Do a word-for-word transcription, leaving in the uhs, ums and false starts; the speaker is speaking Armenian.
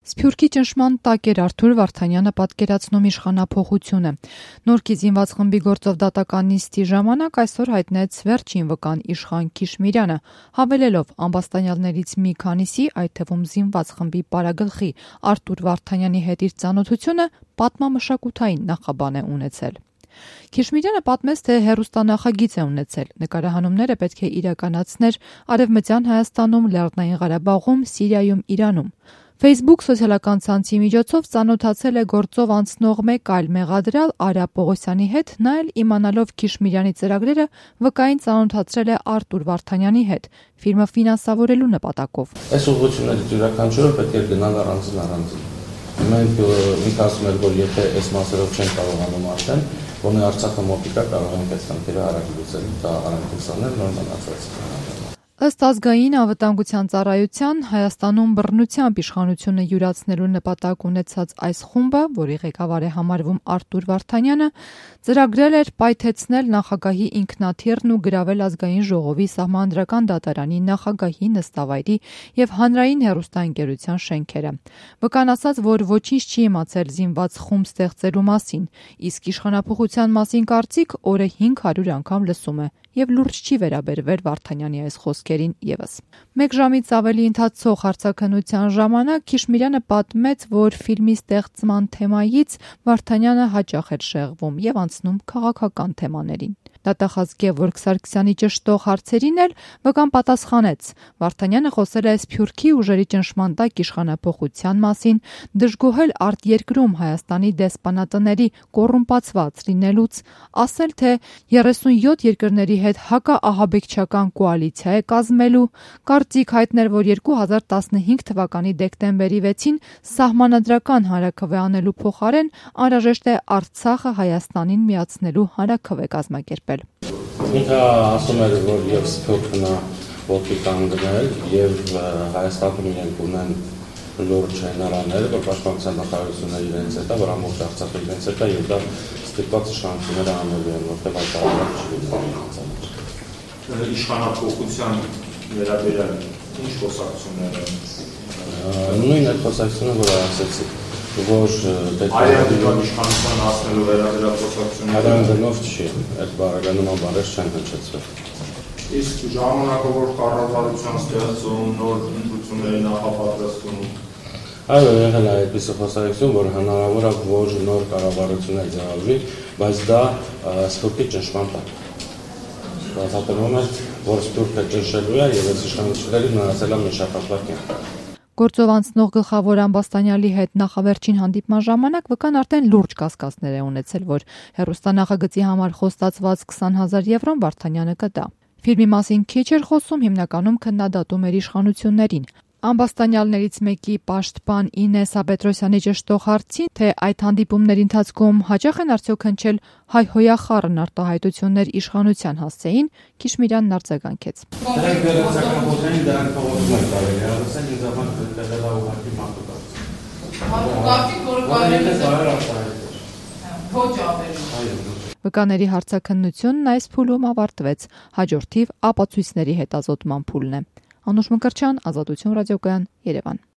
Սփյուռքի ճնշման տակ էր Արթուր Վարդանյանը պատկերացնում իշխանափոխությունը։ Նորքի զինված խմբի գործով դատական նիստի ժամանակ այսօր հայտնեց վերջին վկան իշխան Քիշմիրյանը, հավելելով ամբաստանյալներից մի քանիսի, այդ թվում զինված խմբի պարագլխի Արթուր Վարդանյանի հետ իր ծանոթությունը պատմամշակութային նախաբան է ունեցել։ Քիշմիրյանը պատմեց, թե հեռուստանախագիծ է ունեցել, նկարահանումները պետք է իրականացներ Արևմտյան Հայաստանում, Լեռնային Ղարաբաղում, Սիրիայում, Իրանում։ Facebook սոցիալական ցանցի միջոցով ծանոթացել է գործով անցնող մեկ այլ մեղադրյալ Արա Պողոսյանի հետ, նա էլ իմանալով Քիշմիրյանի ծրագրերը վկային ծանոթացրել է Արթուր Վարդանյանի հետ, ֆիրմը ֆինանսավորելու նպատակով։ Այս ուղղություններից յուրաքանչյուրը պետք է գնալ առանձին առանձին։ Մենք մենք ասում ենք, որ եթե այս մասերով չեն կարողանում արդեն, որն Արցախը մոտիկա կարող ենք այս տանքերը արագ լուծել, դա արագ լուծանել, նոր մնացած։ Ըստ ազգային անվտանգության ծառայության Հայաստանում բռնությամբ իշխանությունը յուրացնելու նպատակ ունեցած այս խումբը, որի ղեկավար է համարվում Արթուր Վարդանյանը, ծրագրել էր պայթեցնել նախագահի ինքնաթիռն ու գրավել ազգային ժողովի սահմանադրական դատարանի նախագահի նստավայրի եւ հանրային հեռուստաընկերության շենքերը։ Վկան ասաց, որ ոչինչ չի իմացել զինված խումբ ստեղծելու մասին, իսկ իշխանափոխության մասին կարծիք օրը հինգ հարյուր անգամ լսում է եւ լուրջ չի վերաբերվել Վարդանյանի այս խոսքերին եւս։ Մեկ ժամից ավելի ընթացող հարցաքննության ժամանակ Քիշմիրյանը պատմեց, որ ֆիլմի ստեղծման թեմայից Վարդանյանը հաճախ էր շեղվում եւ անցնում քաղաքական թեմաներին։ Դատախազ Գևորգ Սարգսյանի ճշտող հարցերին էլ վկան պատասխանեց։ Վարդանյանը խոսել է Սփյուռքի ուժերի ճնշման տակ իշխանափոխության մասին, դժգոհել արտերկրում Հայաստանի դեսպանատների կոռումպացված լինելուց, ասել, թե երեսունյոթ երկրների հետ հակաահաբեկչական կոալիցիա է կազմելու, կարծիք հայտնել, որ երկու հազար տասնհինգ թվականի դեկտեմբերի վեցին սահմանադրական հանրաքվե անելու փոխարեն անհրաժեշտ է Արցախը Հայաստանին միացնելու հանրաքվե կազմակերպել։ Ինքը ասում էր, որ եւ Սփյուռքն է ոտքի կանգնել եւ Հայաստանում իրենք ունեն լուրջ հնարաններ, որ պաշտպանության նախարարությունը իրենց հետ է, որ ամբողջ Արցախը իրենց հետ է եւ դա ստիպված իշխանությունները անելու են, որտեղ այդ առավոտ չի լինի։ Իշխանափոխության վերաբերյալ ինչ խոսակցություններ են։ Նույն այդ խոսակցությունը, որ ասացի, որ այդտեղ իշխանության հասնելու վերաբերյալ խոսակցությունները դրանով չի, այդ բառականման բառեր չեն հնչեցվել։ Իսկ ժամանակը որ կառավարության ստեղծում, նոր ընտրությունների նախապատրաստում Այո, եղել է այդպիսի խոսակցություն, որ հնարավոր է, որ նոր կառավարություններ ձևավորվի, բայց դա Սփյուռքի ճնշման տակ։ Բացատրվում է, որ Սփյուռքը ճնշելու է եւ այս իշխանությունների մնացել է մի շաբաթվա կյանք։ Գործով անցնող գլխավոր ամբաստանյալի հետ նախավերջին հանդիպման ժամանակ վկան արդեն լուրջ կասկածներ է ունեցել, որ հեռուստանախագծի համար խոստացված քսան հազար եվրոն Վարդանյանը կտա։ Ֆիլմի մասին քիչ էր խոսում, հիմնականում քննադատում էր իշխանություններին։ Ամբաստանյալներից մեկի պաշտպան Ինես Աբետրոսյանի ճշտող հարցին, թե այդ հանդիպումների ընթացքում հաճախ են արդյոք հնչել հայհոյախառն արտահայտություններ իշխանության հասցեին, Քիշմիրյանն արձագանքեց։ Դրանք վերացական փոխային դրանք փոխում են կարելի, ասեն ինձ համար դեռ ուղղակի մատուկած։ Մատուկացի, որը կարելի է ոչ ավելի։ Վկաների հարցաքննությունն այս փուլում ավարտվեց, հաջորդիվ ապացույցների հետազոտման փուլն է։ Անուշ Մկրտչյան, Ազատություն ռադիոկայան, Երևան։